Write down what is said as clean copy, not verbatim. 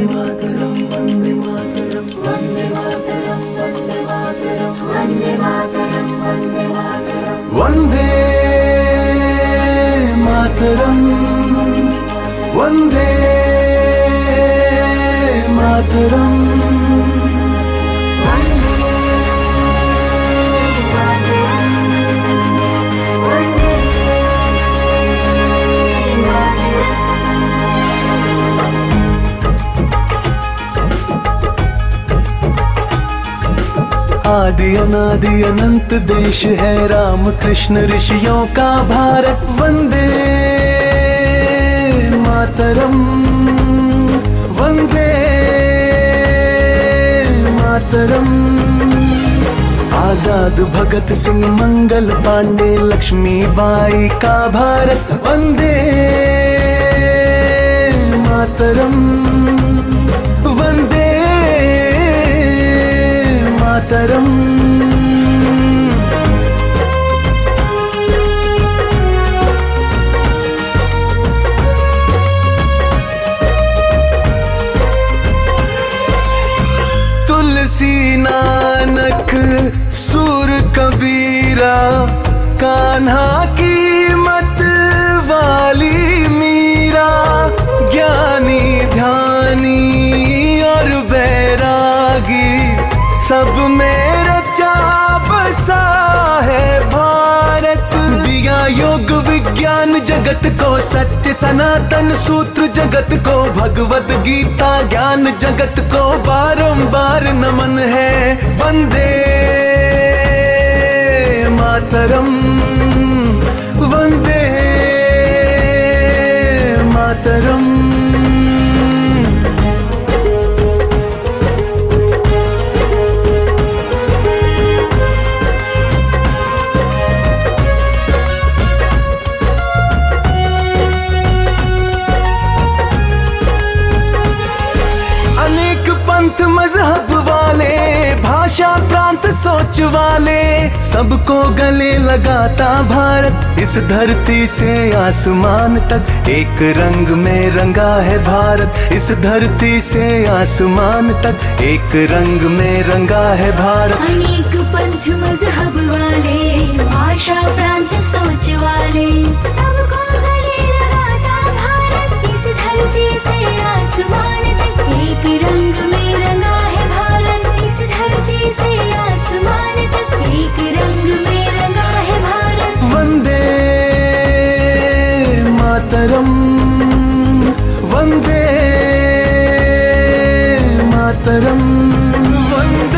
मातरम वंदे मातरम वंदे मातरम वंदे मातरम वंदे मातरम वंदे मातरम वंदे मातरम वंदे मातरम। आदि अनादि अनंत देश है राम कृष्ण ऋषियों का भारत। वंदे मातरम वंदे मातरम। आजाद भगत सिंह मंगल पांडे लक्ष्मीबाई का भारत। वंदे मातरम वंदे मातरम। तुलसी नानक सूर कबीरा कान्हा की मत वाली मीरा ज्ञानी ध्यानी और बैरागी सब में रचा बसा है भारत। दिया योग विज्ञान जगत को सत्य सनातन सूत्र जगत को भगवत गीता ज्ञान जगत को बारंबार नमन है। वंदे मातरम वंदे मातरम। पंथ मजहब वाले भाषा प्रांत सोच वाले सबको गले लगाता भारत। इस धरती से आसमान तक एक रंग में रंगा है भारत। इस धरती से आसमान तक एक रंग में रंगा है भारत। अनेक पंथ मजहब वाले भाषा प्रांत सोच वाले सबको गले लगाता भारत। इस धरती से आसमान तक एक रंग में रंगा है भारत। इस धरती से आसमान तक एक रंग में रंगा है भारत। वंदे मातरम वंदे मातरम वंदे